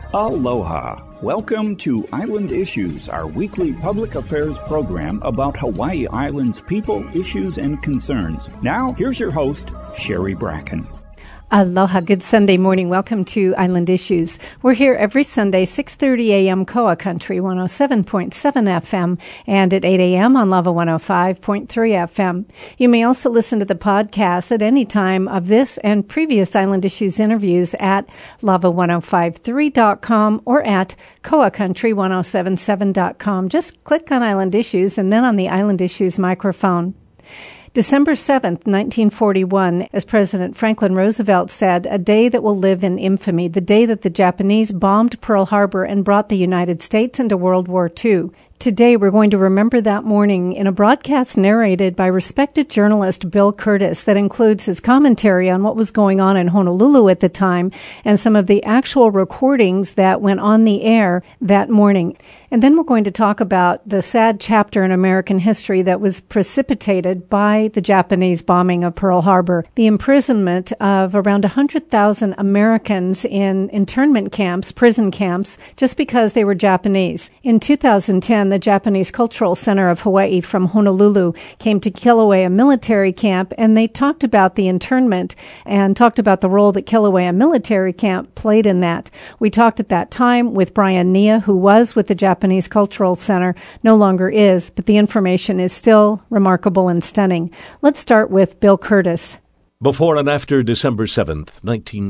Aloha. Welcome to Island Issues, our weekly public affairs program about Hawaii Island's people, issues, and concerns. Now, here's your host, Sherry Bracken. Aloha. Good Sunday morning. Welcome to Island Issues. We're here every Sunday, 6:30 a.m. Koa Country, 107.7 FM, and at 8 a.m. on Lava 105.3 FM. You may also listen to the podcast at any time of this and previous Island Issues interviews at lava1053.com or at koacountry1077.com. Just click on Island Issues and then on the Island Issues microphone. December 7th, 1941, as President Franklin Roosevelt said, a day that will live in infamy, the day that the Japanese bombed Pearl Harbor and brought the United States into World War II. Today, we're going to remember that morning in a broadcast narrated by respected journalist Bill Kurtis that includes his commentary on what was going on in Honolulu at the time and some of the actual recordings that went on the air that morning. And then we're going to talk about the sad chapter in American history that was precipitated by the Japanese bombing of Pearl Harbor, the imprisonment of around 100,000 Americans in internment camps, prison camps, just because they were Japanese. In 2010, the Japanese Cultural Center of Hawaii from Honolulu came to Kilauea military camp, and they talked about the internment and talked about the role that Kilauea military camp played in that. We talked at that time with Brian Nia, who was with the Japanese Cultural Center, no longer is, but the information is still remarkable and stunning. Let's start with Bill Kurtis. Before and after December 7th,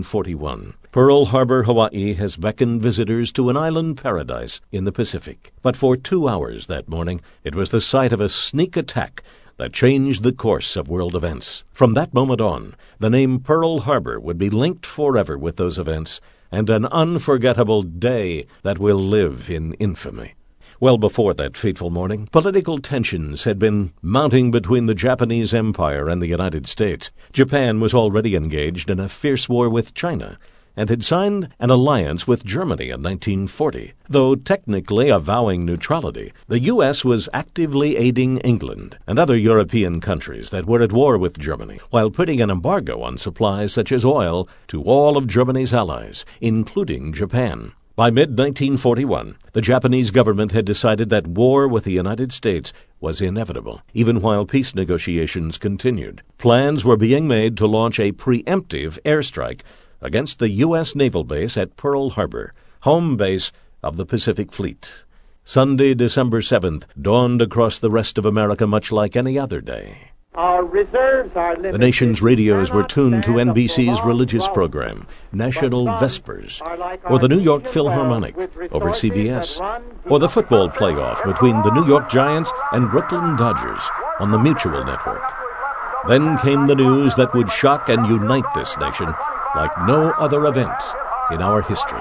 1941, Pearl Harbor, Hawaii has beckoned visitors to an island paradise in the Pacific. But for 2 hours that morning, it was the site of a sneak attack that changed the course of world events. From that moment on, the name Pearl Harbor would be linked forever with those events, and an unforgettable day that will live in infamy. Well before that fateful morning, political tensions had been mounting between the Japanese Empire and the United States. Japan was already engaged in a fierce war with China and had signed an alliance with Germany in 1940. Though technically avowing neutrality, the U.S. was actively aiding England and other European countries that were at war with Germany, while putting an embargo on supplies such as oil to all of Germany's allies, including Japan. By mid-1941, the Japanese government had decided that war with the United States was inevitable, even while peace negotiations continued. Plans were being made to launch a preemptive airstrike against the U.S. naval base at Pearl Harbor, home base of the Pacific Fleet. Sunday, December 7th, dawned across the rest of America much like any other day. Our reserves are limited. The nation's radios were tuned to NBC's religious program, National Vespers, or the New York Philharmonic over CBS, or the football playoff between the New York Giants and Brooklyn Dodgers on the Mutual Network. Then came the news that would shock and unite this nation like no other event in our history.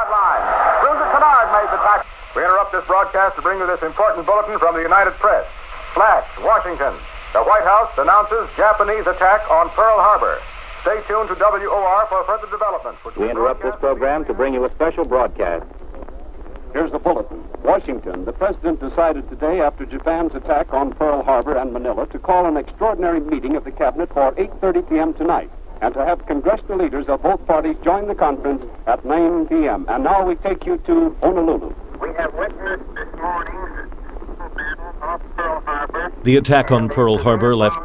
We interrupt this broadcast to bring you this important bulletin from the United Press. Flash, Washington. The White House announces Japanese attack on Pearl Harbor. Stay tuned to WOR for further developments. We interrupt this program to bring you a special broadcast. Here's the bulletin. Washington. The president decided today, after Japan's attack on Pearl Harbor and Manila, to call an extraordinary meeting of the cabinet for 8:30 p.m. tonight, and to have congressional leaders of both parties join the conference at 9 p.m. And now we take you to Honolulu. We have witnessed this morning's battle off Pearl Harbor. The attack on Pearl Harbor left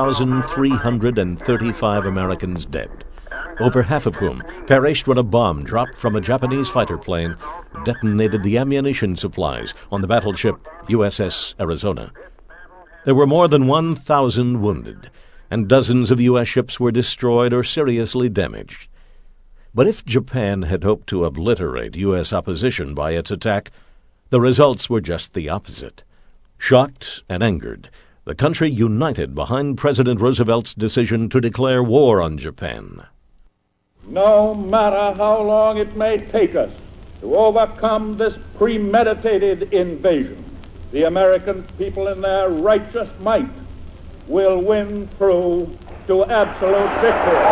2,335 Americans dead, over half of whom perished when a bomb dropped from a Japanese fighter plane detonated the ammunition supplies on the battleship USS Arizona. There were more than 1,000 wounded, and dozens of U.S. ships were destroyed or seriously damaged. But if Japan had hoped to obliterate U.S. opposition by its attack, the results were just the opposite. Shocked and angered, the country united behind President Roosevelt's decision to declare war on Japan. No matter how long it may take us to overcome this premeditated invasion, the American people in their righteous might will win through to absolute victory.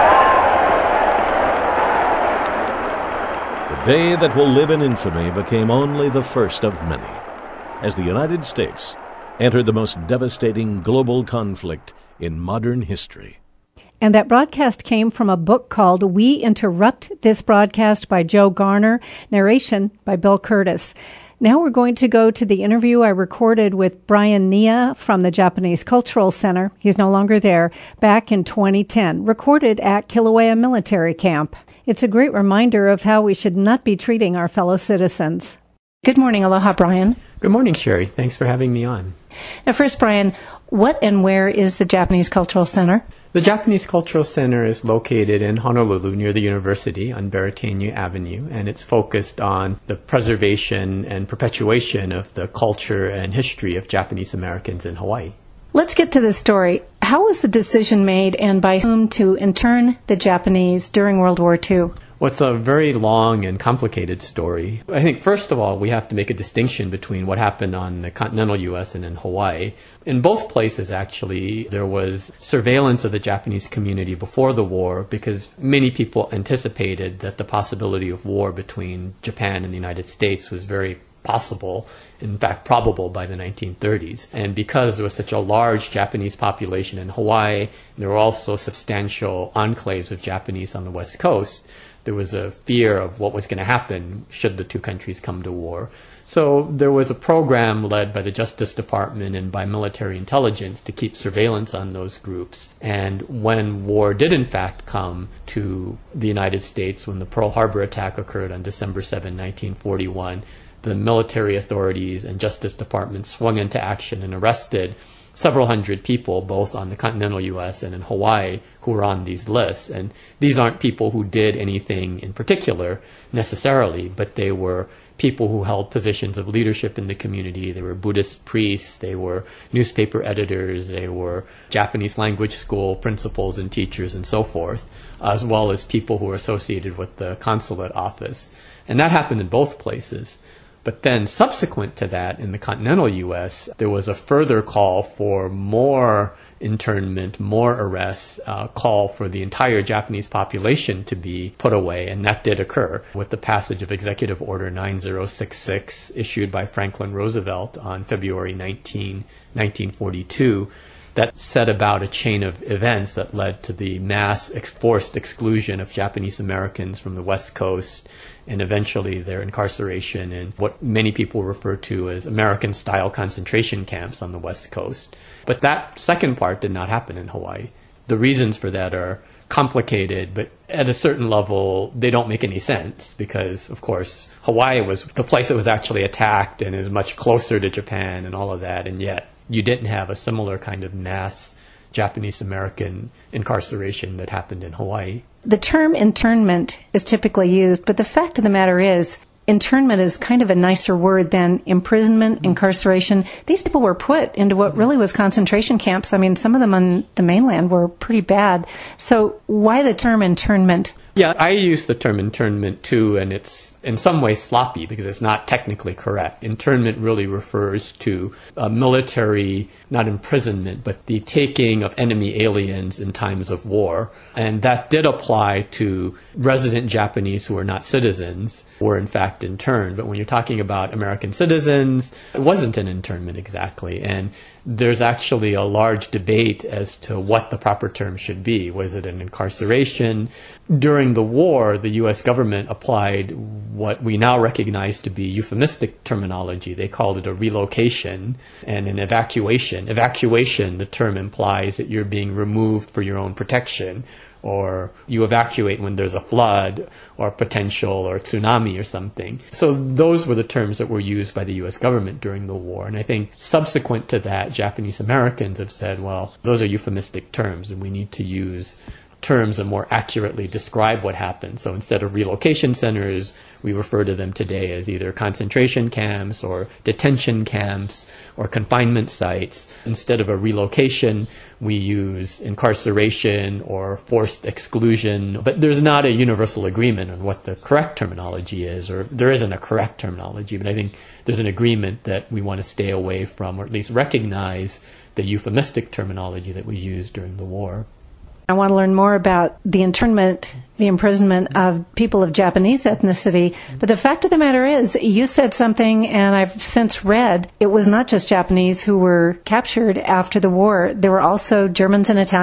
The day that will live in infamy became only the first of many, as the United States entered the most devastating global conflict in modern history. And that broadcast came from a book called We Interrupt This Broadcast by Joe Garner, narration by Bill Curtis. Now we're going to go to the interview I recorded with Brian Nia from the Japanese Cultural Center. He's no longer there, back in 2010, recorded at Kilauea Military Camp. It's a great reminder of how we should not be treating our fellow citizens. Good morning. Aloha, Brian. Good morning, Sherry. Thanks for having me on. Now, first, Brian, what and where is the Japanese Cultural Center? The Japanese Cultural Center is located in Honolulu near the university on Beretania Avenue, and it's focused on the preservation and perpetuation of the culture and history of Japanese Americans in Hawaii. Let's get to the story. How was the decision made and by whom to intern the Japanese during World War II? Well, it's a very long and complicated story. I think, first of all, we have to make a distinction between what happened on the continental U.S. and in Hawaii. In both places, actually, there was surveillance of the Japanese community before the war because many people anticipated that the possibility of war between Japan and the United States was very possible, in fact probable, by the 1930s. And because there was such a large Japanese population in Hawaii, there were also substantial enclaves of Japanese on the West Coast, there was a fear of what was going to happen should the two countries come to war. So there was a program led by the Justice Department and by military intelligence to keep surveillance on those groups. And when war did in fact come to the United States, when the Pearl Harbor attack occurred on December 7, 1941, the military authorities and Justice Department swung into action and arrested several hundred people, both on the continental U.S. and in Hawaii, who were on these lists. And these aren't people who did anything in particular necessarily, but they were people who held positions of leadership in the community. They were Buddhist priests, they were newspaper editors, they were Japanese language school principals and teachers and so forth, as well as people who were associated with the consulate office. And that happened in both places. But then subsequent to that, in the continental U.S., there was a further call for more internment, more arrests, call for the entire Japanese population to be put away, and that did occur with the passage of Executive Order 9066, issued by Franklin Roosevelt on February 19, 1942, that set about a chain of events that led to the mass forced exclusion of Japanese Americans from the West Coast and eventually their incarceration in what many people refer to as American-style concentration camps on the West Coast. But that second part did not happen in Hawaii. The reasons for that are complicated, but at a certain level, they don't make any sense because, of course, Hawaii was the place that was actually attacked and is much closer to Japan and all of that, and yet you didn't have a similar kind of mass Japanese American incarceration that happened in Hawaii. The term internment is typically used, but the fact of the matter is, internment is kind of a nicer word than imprisonment, incarceration. These people were put into what really was concentration camps. I mean, some of them on the mainland were pretty bad. So why the term internment? Yeah, I use the term internment too, and it's in some ways sloppy because it's not technically correct. Internment really refers to a military, not imprisonment, but the taking of enemy aliens in times of war. And that did apply to resident Japanese who were not citizens, were in fact interned. But when you're talking about American citizens, it wasn't an internment exactly. And there's actually a large debate as to what the proper term should be. Was it an incarceration? During the war, the U.S. government applied what we now recognize to be euphemistic terminology. They called it a relocation and an evacuation. Evacuation, the term implies that you're being removed for your own protection, or you evacuate when there's a flood or potential or tsunami or something. So those were the terms that were used by the U.S. government during the war. And I think subsequent to that, Japanese Americans have said, well, those are euphemistic terms and we need to use terms that more accurately describe what happened. So instead of relocation centers, we refer to them today as either concentration camps or detention camps or confinement sites. Instead of a relocation, we use incarceration or forced exclusion. But there's not a universal agreement on what the correct terminology is, or there isn't a correct terminology. But I think there's an agreement that we want to stay away from, or at least recognize the euphemistic terminology that we used during the war. I want to learn more about the internment, the imprisonment of people of Japanese ethnicity. But the fact of the matter is, you said something, and I've since read, it was not just Japanese who were captured after the war. There were also Germans and Italians?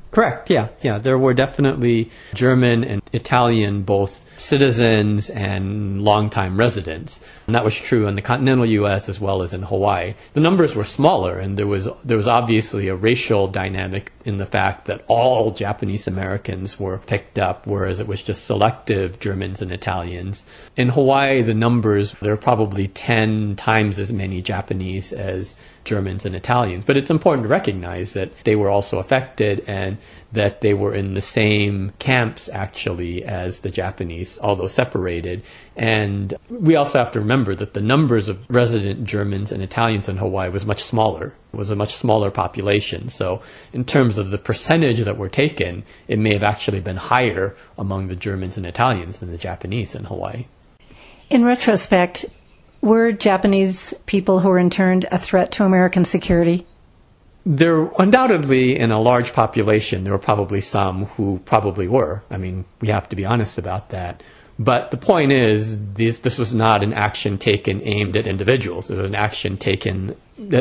Correct, yeah. There were definitely German and Italian, both citizens and longtime residents. And that was true in the continental U.S. as well as in Hawaii. The numbers were smaller, and there was obviously a racial dynamic in the fact that all Japanese Americans were picked up, whereas it was just selective Germans and Italians. In Hawaii, the numbers, there are probably 10 times as many Japanese as Germans and Italians. But it's important to recognize that they were also affected and that they were in the same camps, actually, as the Japanese, although separated. And we also have to remember that the numbers of resident Germans and Italians in Hawaii was much smaller. It was a much smaller population. So in terms of the percentage that were taken, it may have actually been higher among the Germans and Italians than the Japanese in Hawaii. In retrospect, were Japanese people who were interned a threat to American security? There undoubtedly, in a large population, there were probably some who probably were. I mean, we have to be honest about that. But the point is, this was not an action taken aimed at individuals. It was an action taken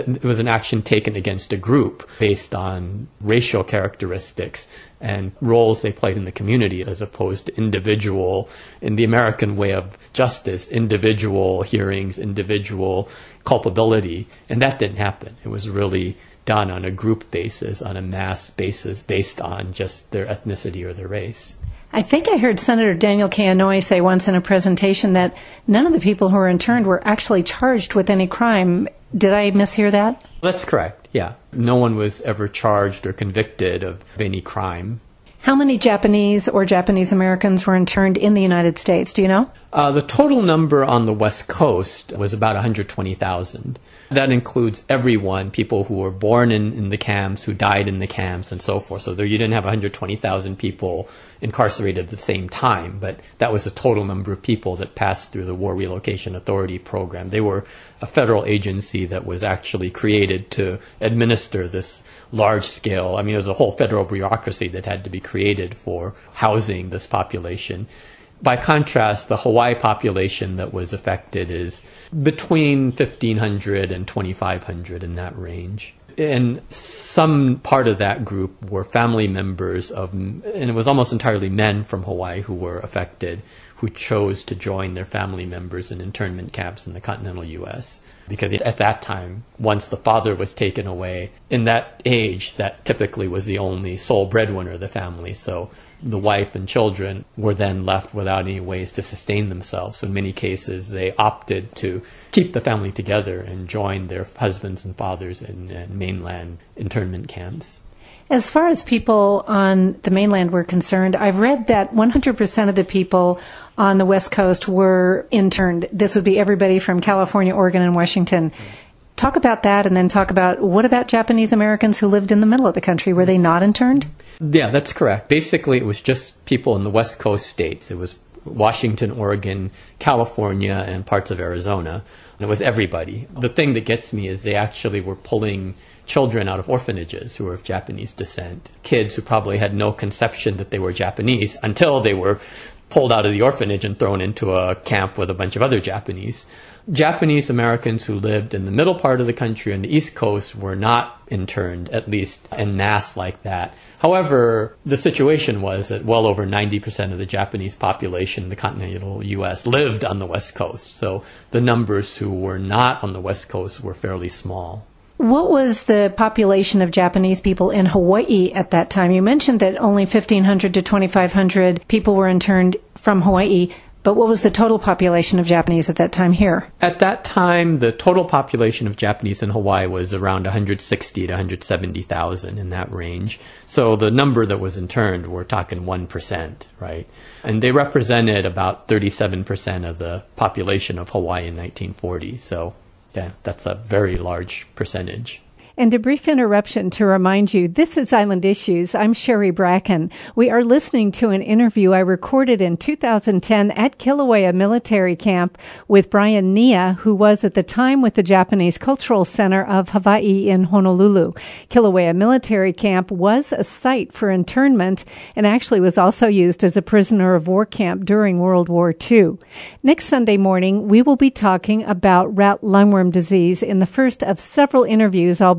against a group based on racial characteristics and roles they played in the community, as opposed to individual, in the American way of justice, individual hearings, individual culpability. And that didn't happen. It was really done on a group basis, on a mass basis, based on just their ethnicity or their race. I think I heard Senator Daniel K. Inouye say once in a presentation that none of the people who were interned were actually charged with any crime. Did I mishear that? That's correct, yeah. No one was ever charged or convicted of any crime. How many Japanese or Japanese Americans were interned in the United States? Do you know? The total number on the West Coast was about 120,000. That includes everyone, people who were born in the camps, who died in the camps, and so forth. So there you didn't have 120,000 people incarcerated at the same time, but that was the total number of people that passed through the War Relocation Authority program. They were a federal agency that was actually created to administer this large-scale, there's a whole federal bureaucracy that had to be created for housing this population. By contrast, the Hawaii population that was affected is between 1,500 and 2,500, in that range. And some part of that group were family members and it was almost entirely men from Hawaii who were affected, who chose to join their family members in internment camps in the continental U.S. Because at that time, once the father was taken away, in that age, that typically was the only sole breadwinner of the family. So the wife and children were then left without any ways to sustain themselves. So in many cases, they opted to keep the family together and join their husbands and fathers in mainland internment camps. As far as people on the mainland were concerned, I've read that 100% of the people on the West Coast were interned. This would be everybody from California, Oregon, and Washington. Talk about that, and then talk about what about Japanese Americans who lived in the middle of the country? Were they not interned? Yeah, that's correct. Basically, it was just people in the West Coast states. It was Washington, Oregon, California, and parts of Arizona. And it was everybody. The thing that gets me is they actually were pulling children out of orphanages who were of Japanese descent, kids who probably had no conception that they were Japanese until they were pulled out of the orphanage and thrown into a camp with a bunch of other Japanese. Japanese Americans who lived in the middle part of the country on the East Coast were not interned, at least en masse like that. However, the situation was that well over 90% of the Japanese population in the continental U.S. lived on the West Coast. So the numbers who were not on the West Coast were fairly small. What was the population of Japanese people in Hawaii at that time? You mentioned that only 1,500 to 2,500 people were interned from Hawaii, but what was the total population of Japanese at that time here? At that time, the total population of Japanese in Hawaii was around 160 to 170,000, in that range. So the number that was interned, we're talking 1%, right? And they represented about 37% of the population of Hawaii in 1940. So yeah, that's a very large percentage. And a brief interruption to remind you, this is Island Issues. I'm Sherry Bracken. We are listening to an interview I recorded in 2010 at Kilauea Military Camp with Brian Nia, who was at the time with the Japanese Cultural Center of Hawaii in Honolulu. Kilauea Military Camp was a site for internment and actually was also used as a prisoner of war camp during World War II. Next Sunday morning, we will be talking about rat lungworm disease in the first of several interviews I'll be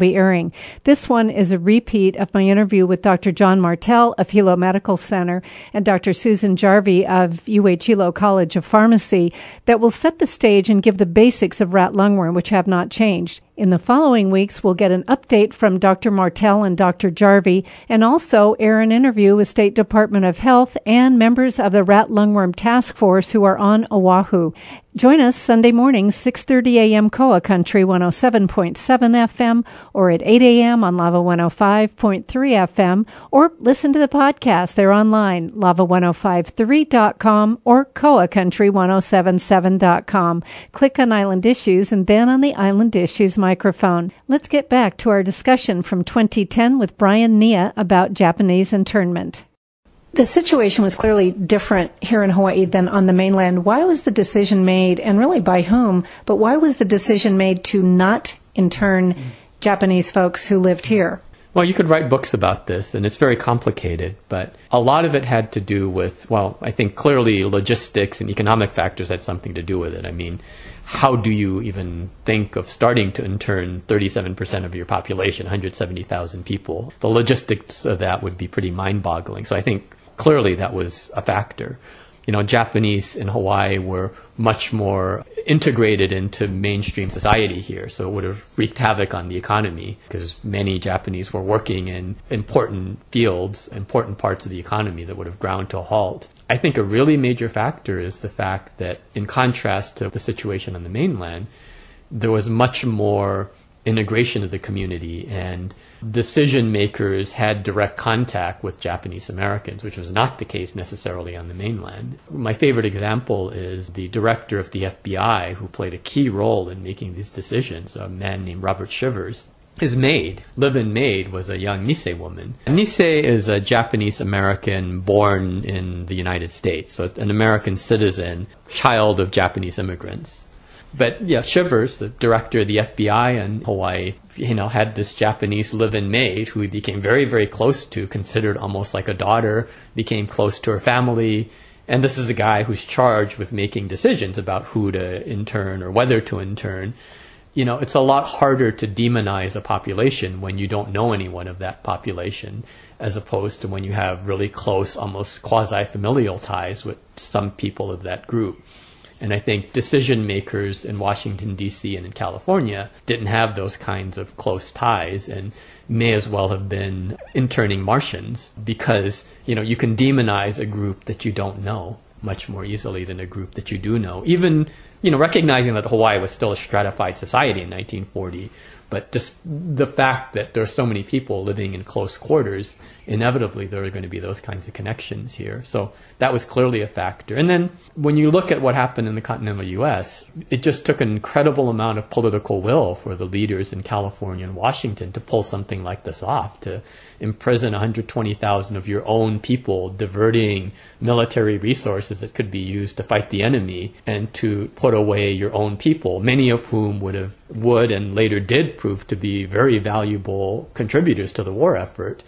be airing. This one is a repeat of my interview with Dr. John Martel of Hilo Medical Center and Dr. Susan Jarvie of UH Hilo College of Pharmacy that will set the stage and give the basics of rat lungworm, which have not changed. In the following weeks, we'll get an update from Dr. Martel and Dr. Jarvie, and also air an interview with State Department of Health and members of the Rat Lungworm Task Force who are on Oahu. Join us Sunday morning, 6:30 a.m. Koa Country 107.7 FM, or at 8 a.m. on Lava 105.3 FM, or listen to the podcast. They're online, lava1053.com or koacountry1077.com. Click on Island Issues and then on the Island Issues microphone. Let's get back to our discussion from 2010 with Brian Nia about Japanese internment. The situation was clearly different here in Hawaii than on the mainland. Why was the decision made, and really by whom, but why was the decision made to not intern Japanese folks who lived here? Well, you could write books about this, and it's very complicated, but a lot of it had to do with, well, I think clearly logistics and economic factors had something to do with it. I mean, how do you even think of starting to intern 37% of your population, 170,000 people? The logistics of that would be pretty mind-boggling. So I think clearly that was a factor. You know, Japanese in Hawaii were much more integrated into mainstream society here, so it would have wreaked havoc on the economy because many Japanese were working in important fields, important parts of the economy that would have ground to a halt. I think a really major factor is the fact that, in contrast to the situation on the mainland, there was much more integration of the community, and decision makers had direct contact with Japanese Americans, which was not the case necessarily on the mainland. My favorite example is the director of the FBI, who played a key role in making these decisions, a man named Robert Shivers. His maid, live-in maid, was a young Nisei woman. Nisei is a Japanese American born in the United States, so an American citizen, child of Japanese immigrants. But yeah, Shivers, the director of the FBI in Hawaii, had this Japanese live-in maid who he became very, very close to, considered almost like a daughter, became close to her family. And this is a guy who's charged with making decisions about who to intern or whether to intern. It's a lot harder to demonize a population when you don't know anyone of that population, as opposed to when you have really close, almost quasi-familial ties with some people of that group. And I think decision makers in Washington, D.C. and in California didn't have those kinds of close ties and may as well have been interning Martians because, you can demonize a group that you don't know much more easily than a group that you do know. Even, recognizing that Hawaii was still a stratified society in 1940, but just the fact that there are so many people living in close quarters, inevitably there are going to be those kinds of connections here. So that was clearly a factor. And then when you look at what happened in the continental U.S., it just took an incredible amount of political will for the leaders in California and Washington to pull something like this off, to imprison 120,000 of your own people, diverting military resources that could be used to fight the enemy, and to put away your own people, many of whom would and later did prove to be very valuable contributors to the war effort.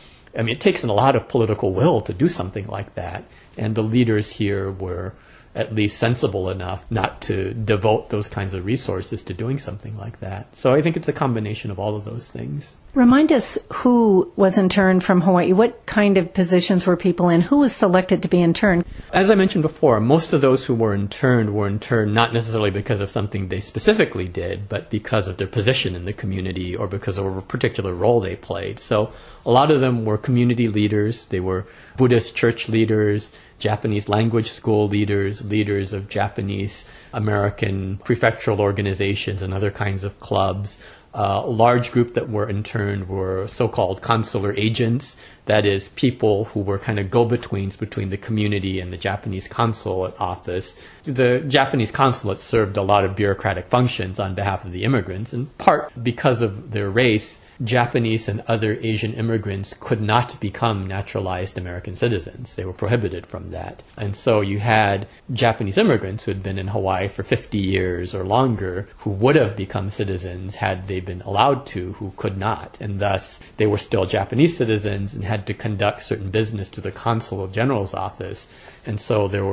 I mean, it takes a lot of political will to do something like that. And the leaders here were at least sensible enough not to devote those kinds of resources to doing something like that. So I think it's a combination of all of those things. Remind us who was interned from Hawaii. What kind of positions were people in? Who was selected to be interned? As I mentioned before, most of those who were interned not necessarily because of something they specifically did, but because of their position in the community or because of a particular role they played. So a lot of them were community leaders. They were Buddhist church leaders, Japanese language school leaders, leaders of Japanese American prefectural organizations and other kinds of clubs. A large group that were interned were so-called consular agents, that is, people who were kind of go-betweens between the community and the Japanese consulate office. The Japanese consulate served a lot of bureaucratic functions on behalf of the immigrants, in part because of their race. Japanese and other Asian immigrants could not become naturalized American citizens. They were prohibited from that. And so you had Japanese immigrants who had been in Hawaii for 50 years or longer who would have become citizens had they been allowed to, who could not. And thus, they were still Japanese citizens and had to conduct certain business to the consul general's office. And so there were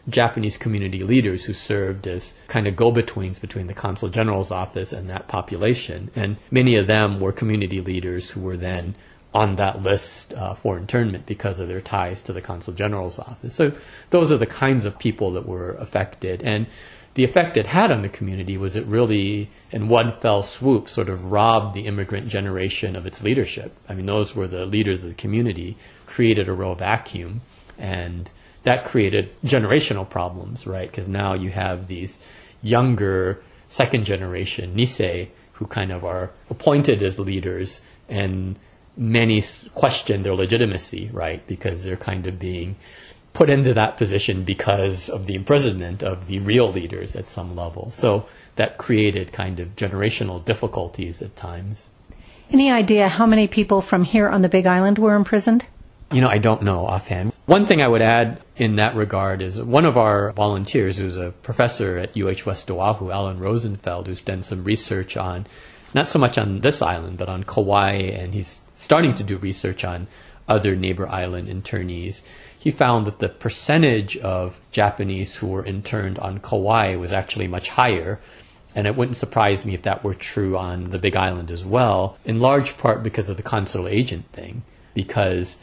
Japanese community leaders who served as kind of go-betweens between the Consul General's office and that population. And many of them were community leaders who were then on that list for internment because of their ties to the Consul General's office. So those are the kinds of people that were affected. And the effect it had on the community was it really, in one fell swoop, sort of robbed the immigrant generation of its leadership. I mean, those were the leaders of the community, created a real vacuum, and that created generational problems, right? Because now you have these younger second generation Nisei who kind of are appointed as leaders, and many question their legitimacy, right? Because they're kind of being put into that position because of the imprisonment of the real leaders at some level. So that created kind of generational difficulties at times. Any idea how many people from here on the Big Island were imprisoned? I don't know offhand. One thing I would add in that regard is one of our volunteers, who's a professor at UH West Oahu, Alan Rosenfeld, who's done some research on, not so much on this island, but on Kauai, and he's starting to do research on other neighbor island internees. He found that the percentage of Japanese who were interned on Kauai was actually much higher, and it wouldn't surprise me if that were true on the Big Island as well, in large part because of the consul agent thing, because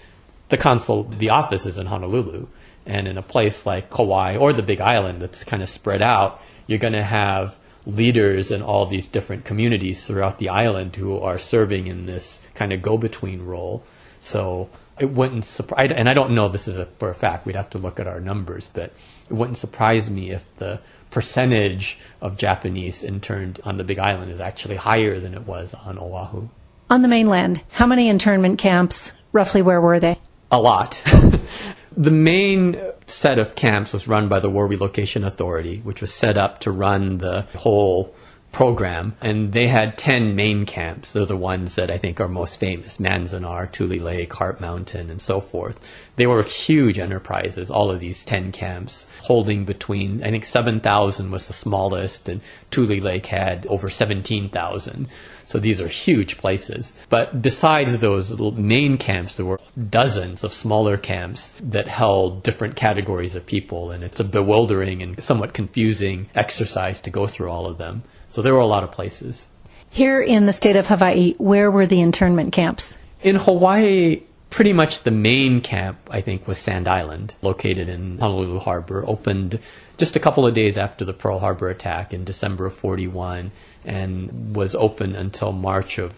the office is in Honolulu, and in a place like Kauai or the Big Island that's kind of spread out, you're going to have leaders in all these different communities throughout the island who are serving in this kind of go-between role. So it wouldn't surprise, and I don't know this is for a fact, we'd have to look at our numbers, but it wouldn't surprise me if the percentage of Japanese interned on the Big Island is actually higher than it was on Oahu. On the mainland, how many internment camps, roughly where were they? A lot. The main set of camps was run by the War Relocation Authority, which was set up to run the whole program, and they had 10 main camps. They're the ones that I think are most famous: Manzanar, Tule Lake, Heart Mountain, and so forth. They were huge enterprises, all of these 10 camps, holding between, I think 7,000 was the smallest, and Tule Lake had over 17,000. So these are huge places. But besides those main camps, there were dozens of smaller camps that held different categories of people, and it's a bewildering and somewhat confusing exercise to go through all of them. So there were a lot of places. Here in the state of Hawaii, where were the internment camps? In Hawaii, pretty much the main camp, I think, was Sand Island, located in Honolulu Harbor, opened just a couple of days after the Pearl Harbor attack in December of 1941, and was open until March of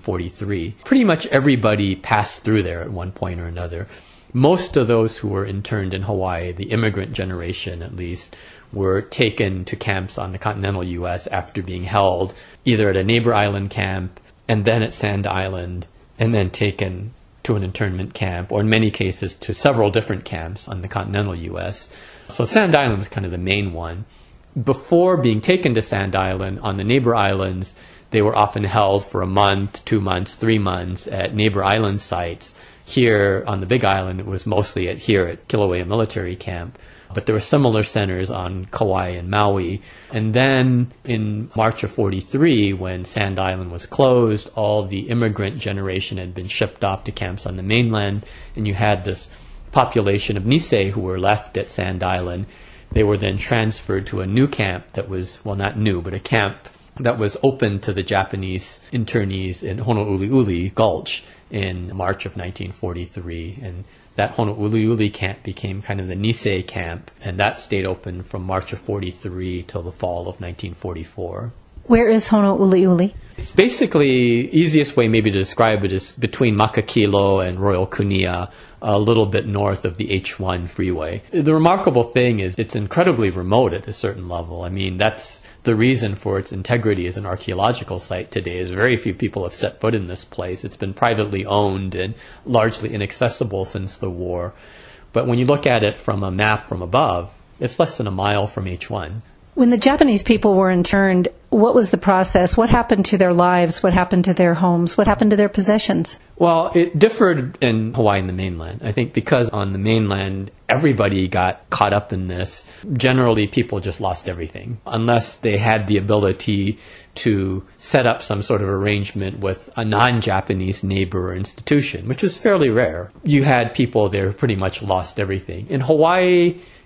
1943. Pretty much everybody passed through there at one point or another. Most of those who were interned in Hawaii, the immigrant generation at least, were taken to camps on the continental U.S. after being held either at a neighbor island camp and then at Sand Island, and then taken to an internment camp, or in many cases to several different camps on the continental U.S. So Sand Island was kind of the main one. Before being taken to Sand Island, on the neighbor islands, they were often held for a month, 2 months, 3 months at neighbor island sites. Here on the Big Island, it was mostly at Kilauea Military Camp. But there were similar centers on Kauai and Maui. And then in March of 1943, when Sand Island was closed, all the immigrant generation had been shipped off to camps on the mainland, and you had this population of Nisei who were left at Sand Island. They were then transferred to a new camp that was, well, not new, but a camp that was open to the Japanese internees in Honouliuli Gulch in March of 1943. And that Honouliuli camp became kind of the Nisei camp, and that stayed open from March of 1943 till the fall of 1944. Where is Honouliuli? It's basically, easiest way maybe to describe it is between Makakilo and Royal Kunia, a little bit north of the H1 freeway. The remarkable thing is it's incredibly remote at a certain level. I mean, that's the reason for its integrity as an archaeological site today, is very few people have set foot in this place. It's been privately owned and largely inaccessible since the war. But when you look at it from a map from above, it's less than a mile from H1. When the Japanese people were interned, what was the process? What happened to their lives? What happened to their homes? What happened to their possessions? Well, it differed in Hawaii and the mainland. I think because on the mainland, everybody got caught up in this. Generally, people just lost everything, unless they had the ability to set up some sort of arrangement with a non-Japanese neighbor or institution, which was fairly rare. You had people there who pretty much lost everything. In Hawaii,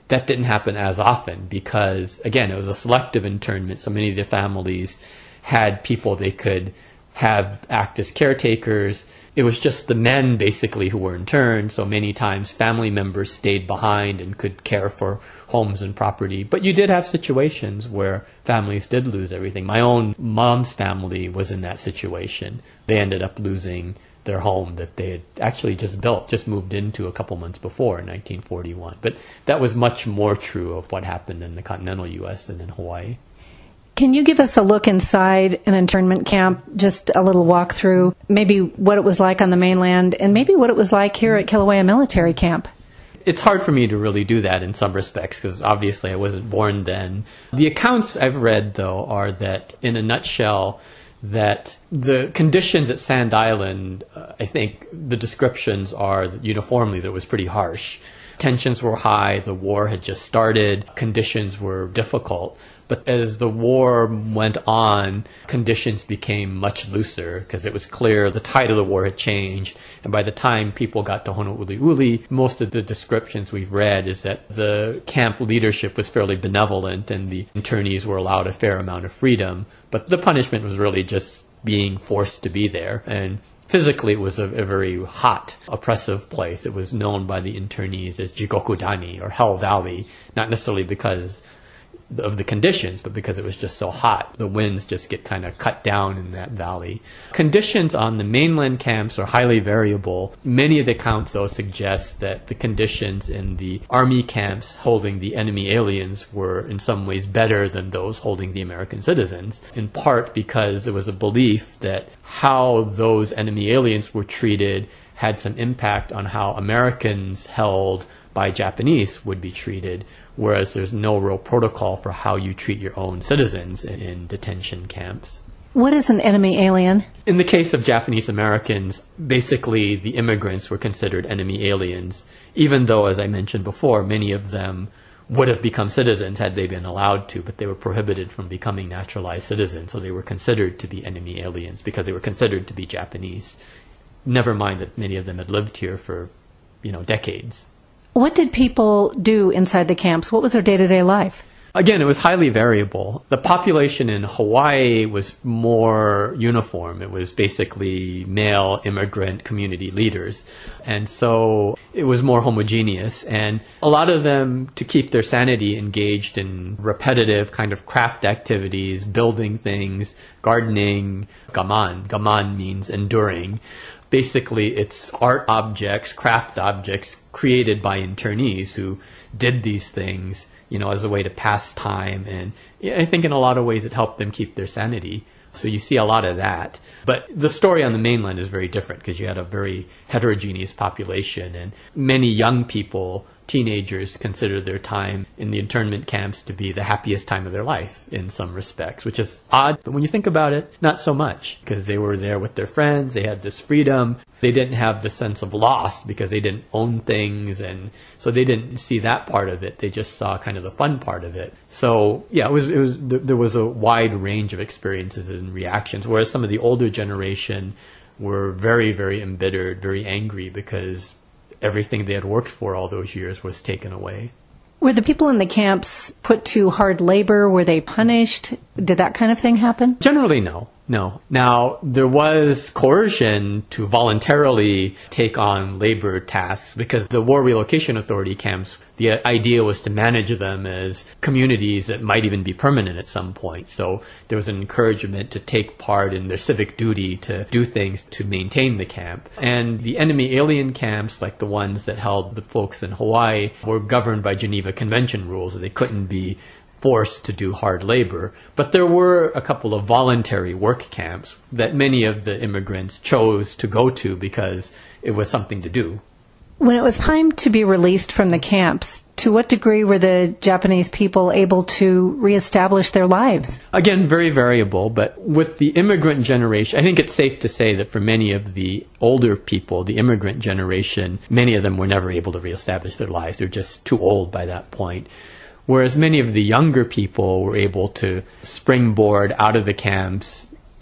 that didn't happen as often because, again, it was a selective internment. So many of the families had people they could have act as caretakers. It was just the men, basically, who were interned. So many times family members stayed behind and could care for homes and property. But you did have situations where families did lose everything. My own mom's family was in that situation. They ended up losing their home that they had actually just moved into a couple months before in 1941. But that was much more true of what happened in the continental U.S. than in Hawaii. Can you give us a look inside an internment camp, just a little walkthrough, maybe what it was like on the mainland and maybe what it was like here at Kilauea Military Camp? It's hard for me to really do that in some respects because obviously I wasn't born then. The accounts I've read, though, are that, in a nutshell, that the conditions at Sand Island, I think the descriptions are that uniformly that it was pretty harsh. Tensions were high, the war had just started, conditions were difficult. But as the war went on, conditions became much looser because it was clear the tide of the war had changed. And by the time people got to Honouliuli, most of the descriptions we've read is that the camp leadership was fairly benevolent and the internees were allowed a fair amount of freedom. But the punishment was really just being forced to be there. And physically, it was a very hot, oppressive place. It was known by the internees as Jigokudani, or Hell Valley, not necessarily because of the conditions, but because it was just so hot. The winds just get kind of cut down in that valley. Conditions on the mainland camps are highly variable. Many of the accounts, though, suggest that the conditions in the army camps holding the enemy aliens were in some ways better than those holding the American citizens, in part because there was a belief that how those enemy aliens were treated had some impact on how Americans held by Japanese would be treated, whereas there's no real protocol for how you treat your own citizens in detention camps. What is an enemy alien? In the case of Japanese Americans, basically the immigrants were considered enemy aliens, even though, as I mentioned before, many of them would have become citizens had they been allowed to, but they were prohibited from becoming naturalized citizens, so they were considered to be enemy aliens because they were considered to be Japanese. Never mind that many of them had lived here for, decades. What did people do inside the camps? What was their day-to-day life? Again, it was highly variable. The population in Hawaii was more uniform. It was basically male immigrant community leaders. And so it was more homogeneous. And a lot of them, to keep their sanity, engaged in repetitive kind of craft activities, building things, gardening, gaman. Gaman means enduring. Basically, it's art objects, craft objects created by internees who did these things, as a way to pass time. And I think in a lot of ways it helped them keep their sanity. So you see a lot of that. But the story on the mainland is very different because you had a very heterogeneous population and many young people, teenagers, considered their time in the internment camps to be the happiest time of their life in some respects, which is odd. But when you think about it, not so much, because they were there with their friends, they had this freedom, they didn't have the sense of loss because they didn't own things, and so they didn't see that part of it. They just saw kind of the fun part of it. So yeah, there was a wide range of experiences and reactions, whereas some of the older generation were very, very embittered, very angry because everything they had worked for all those years was taken away. Were the people in the camps put to hard labor? Were they punished? Did that kind of thing happen? Generally, no. Now, there was coercion to voluntarily take on labor tasks because the War Relocation Authority camps, the idea was to manage them as communities that might even be permanent at some point. So there was an encouragement to take part in their civic duty to do things to maintain the camp. And the enemy alien camps, like the ones that held the folks in Hawaii, were governed by Geneva Convention rules. They couldn't be forced to do hard labor. But there were a couple of voluntary work camps that many of the immigrants chose to go to because it was something to do. When it was time to be released from the camps, to what degree were the Japanese people able to reestablish their lives? Again, very variable, but with the immigrant generation, I think it's safe to say that for many of the older people, the immigrant generation, many of them were never able to reestablish their lives. They're just too old by that point. Whereas many of the younger people were able to springboard out of the camps,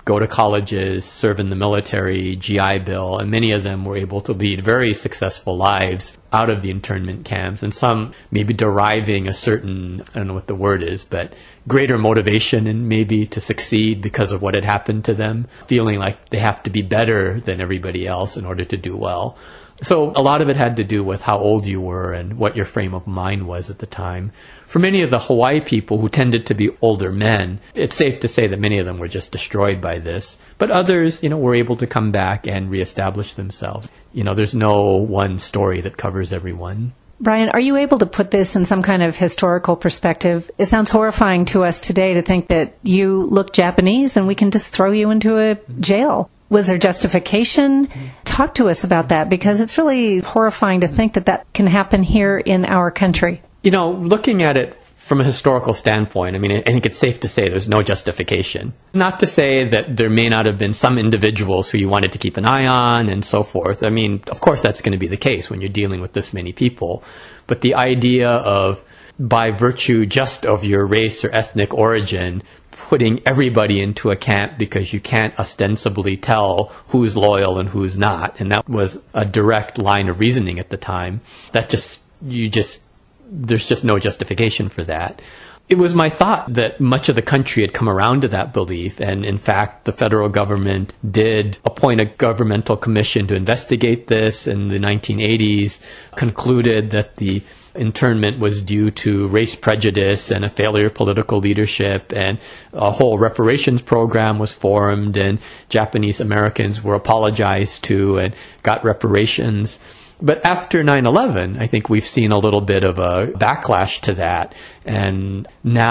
go to colleges, serve in the military, GI Bill, and many of them were able to lead very successful lives out of the internment camps, and some maybe deriving a certain, I don't know what the word is, but greater motivation and maybe to succeed because of what had happened to them, feeling like they have to be better than everybody else in order to do well. So a lot of it had to do with how old you were and what your frame of mind was at the time. For many of the Hawaii people who tended to be older men, it's safe to say that many of them were just destroyed by this. But others, were able to come back and reestablish themselves. There's no one story that covers everyone. Brian, are you able to put this in some kind of historical perspective? It sounds horrifying to us today to think that you look Japanese and we can just throw you into a jail. Was there justification? Talk to us about that, because it's really horrifying to think that that can happen here in our country. Looking at it from a historical standpoint, I think it's safe to say there's no justification. Not to say that there may not have been some individuals who you wanted to keep an eye on and so forth. Of course that's going to be the case when you're dealing with this many people. But the idea of, by virtue just of your race or ethnic origin, putting everybody into a camp because you can't ostensibly tell who's loyal and who's not, and that was a direct line of reasoning at the time, there's just no justification for that. It was my thought that much of the country had come around to that belief, and in fact the federal government did appoint a governmental commission to investigate this in the 1980s, concluded that the internment was due to race prejudice and a failure of political leadership, and a whole reparations program was formed, and Japanese Americans were apologized to and got reparations. But after 9/11, I think we've seen a little bit of a backlash to that, and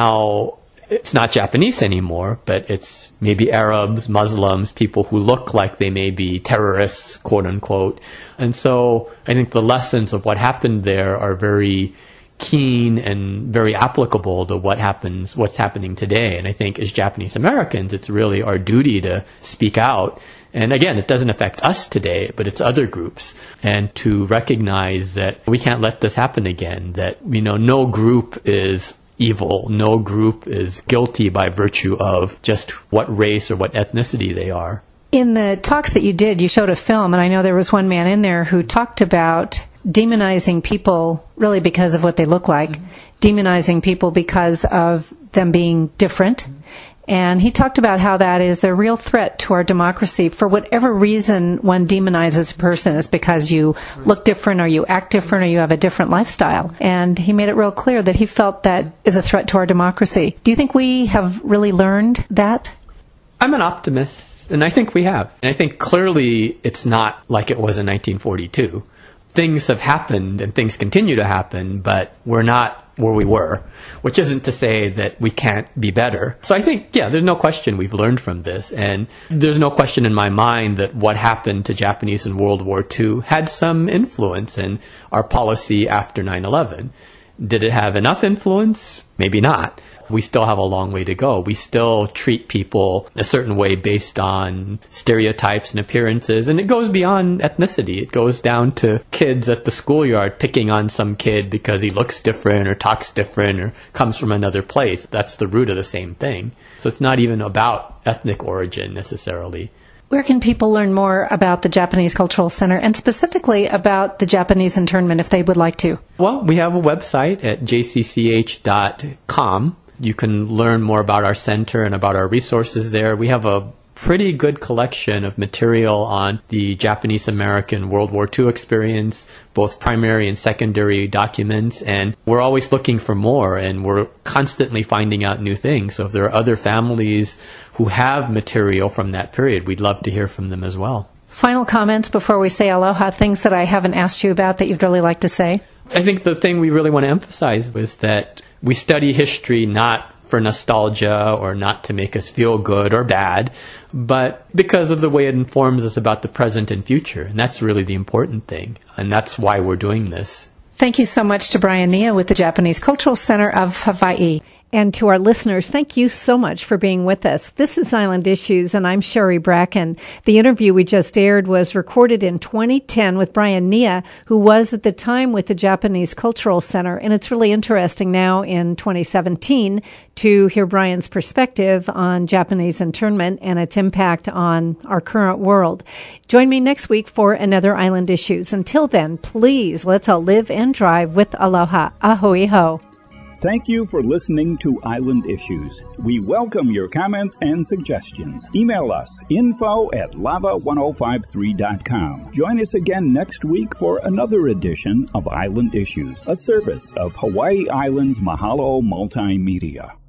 now it's not Japanese anymore, but it's maybe Arabs, Muslims, people who look like they may be terrorists, quote unquote. And so I think the lessons of what happened there are very keen and very applicable to what's happening today. And I think as Japanese Americans, it's really our duty to speak out. And again, it doesn't affect us today, but it's other groups. And to recognize that we can't let this happen again, that, no group is evil, no group is guilty by virtue of just what race or what ethnicity they are. In the talks that you did, you showed a film, and I know there was one man in there who talked about demonizing people really because of what they look like, demonizing people because of them being different. And he talked about how that is a real threat to our democracy. For whatever reason one demonizes a person is because you look different or you act different or you have a different lifestyle. And he made it real clear that he felt that is a threat to our democracy. Do you think we have really learned that? I'm an optimist, and I think we have. And I think clearly it's not like it was in 1942. Things have happened and things continue to happen, but we're not where we were, which isn't to say that we can't be better. So I think, there's no question we've learned from this, and there's no question in my mind that what happened to Japanese in World War II had some influence in our policy after 9/11. Did it have enough influence? Maybe not. We still have a long way to go. We still treat people a certain way based on stereotypes and appearances, and it goes beyond ethnicity. It goes down to kids at the schoolyard picking on some kid because he looks different or talks different or comes from another place. That's the root of the same thing. So it's not even about ethnic origin necessarily. Where can people learn more about the Japanese Cultural Center and specifically about the Japanese internment if they would like to? Well, we have a website at jcch.com. You can learn more about our center and about our resources there. We have a pretty good collection of material on the Japanese American World War II experience, both primary and secondary documents, and we're always looking for more, and we're constantly finding out new things. So if there are other families who have material from that period, we'd love to hear from them as well. Final comments before we say aloha, things that I haven't asked you about that you'd really like to say? I think the thing we really want to emphasize is that we study history not for nostalgia or not to make us feel good or bad, but because of the way it informs us about the present and future. And that's really the important thing. And that's why we're doing this. Thank you so much to Brian Nia with the Japanese Cultural Center of Hawaii. And to our listeners, thank you so much for being with us. This is Island Issues, and I'm Sherry Bracken. The interview we just aired was recorded in 2010 with Brian Nia, who was at the time with the Japanese Cultural Center. And it's really interesting now in 2017 to hear Brian's perspective on Japanese internment and its impact on our current world. Join me next week for another Island Issues. Until then, please, let's all live and drive with aloha. Ahoy ho. Thank you for listening to Island Issues. We welcome your comments and suggestions. Email us, info@lava1053.com. Join us again next week for another edition of Island Issues, a service of Hawaii Island's Mahalo Multimedia.